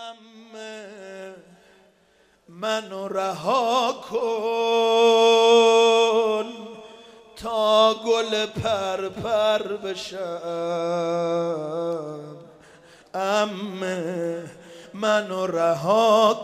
عمه منو رها کن تا گل پر بشم. عمه منو رها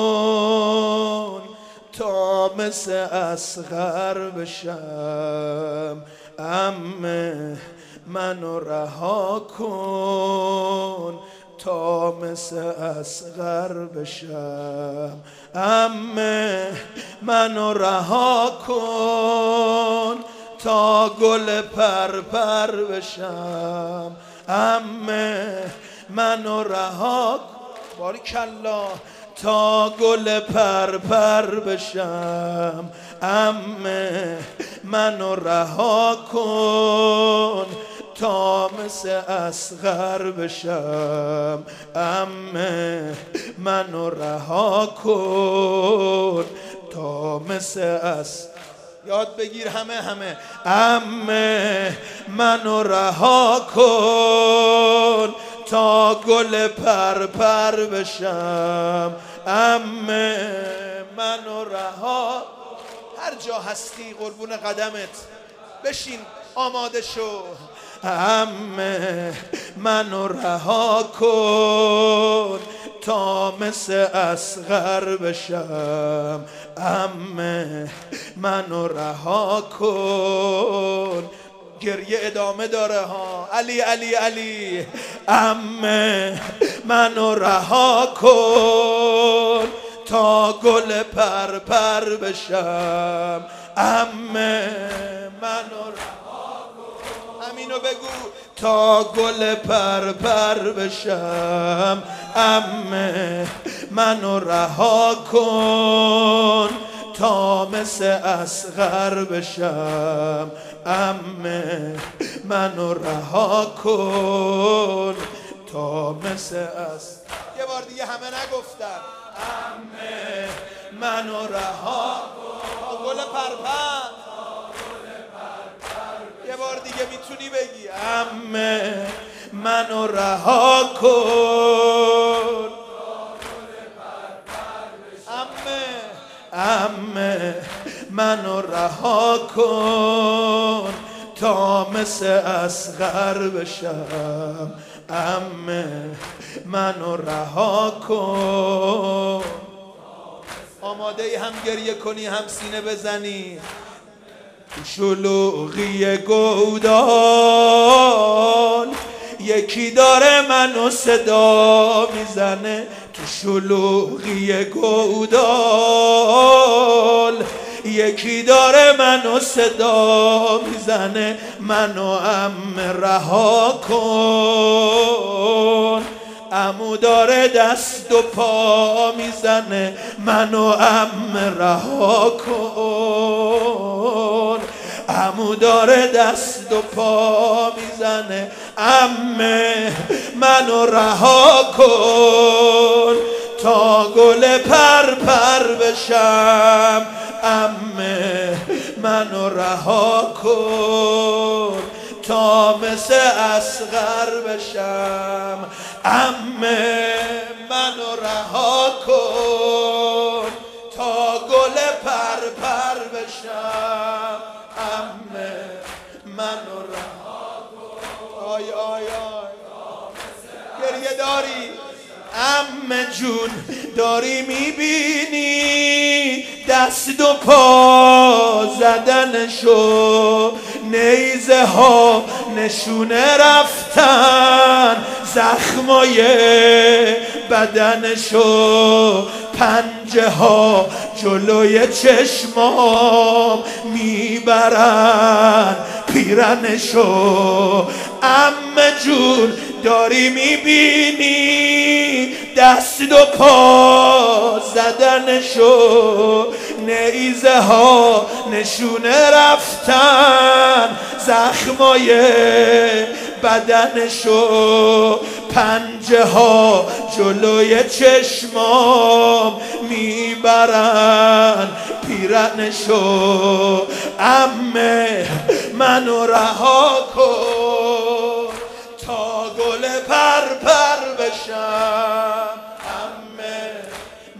کن تا مثل اصغر بشم. عمه منو رها کن تا مثل اصغر بشم. عمه منو رها کن تا گل پر بشم. عمه منو رها کن باریکالله تا گل پر بشم. عمه منو رها کن تا مثل اصغر بشم. عمه منو رها کن تا مثل یاد بگیر همه عمه منو رها کن تا گل پر بشم. عمه منو رها هر جا هستی قربون قدمت بشین آماده شو. عمه منو رها کن تا مثل اصغر بشم. عمه منو رها کن گریه ادامه داره ها. علی علی علی. عمه منو رها کن تا گل پر بشم. عمه منو رها کن همینو بگو تا گل پر بشم. عمه منو رها کن تا مثل اصغر بشم. عمه منو رها کن تا مثل یه بار دیگه همه نگفتن. عمه منو رها کن گل پرپر. یه بار دیگه میتونی بگی عمه منو رها کن. عمه منو رها کن تا مثل اصغر بشم. عمه منو رها کن. آماده ای هم گریه کنی هم سینه بزنی. شلوغی گودال یکی داره منو صدا میزنه. تو شلوغی گودال یکی داره منو صدا میزنه. منو عمه رها کن. عمو داره دست و پا میزنه. منو عمه رها کن. عمو داره دست و پا میزنه. عمه منو رها کن تا گل پر بشم. عمه منو رها کن تا مثل اصغر بشم. عمه منو رها کن تا گل پر بشم. عمه منو رها کن. آی آی آی گریه داری عمه جون داری میبینی دست و پا زدنشو. نیزه ها نشونه رفتن زخمای بدنشو. پنجه ها جلوی چشمام میبرن پیرنشو. عمه جون داری میبینی دست و پا زدنشو. نیزه ها نشونه رفتن زخمای بدنشو. پنجه ها جلوی چشمام میبرن پیرنشو. عمه منو رها کن تا گل پر بشم.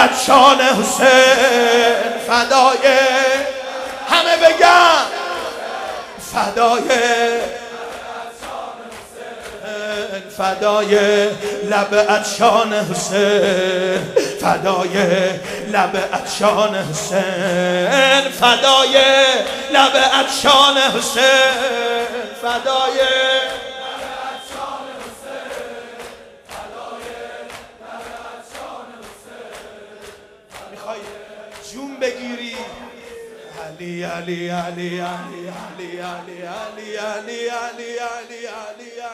ادشان حسین، فدای همه بگن فدای فدای لب ادشان حسین، فدای لب ادشان حسین، فدای لب ادشان حسین، فدای میخوای جون بگیری علی علی علی علی علی علی علی علی علی علی علی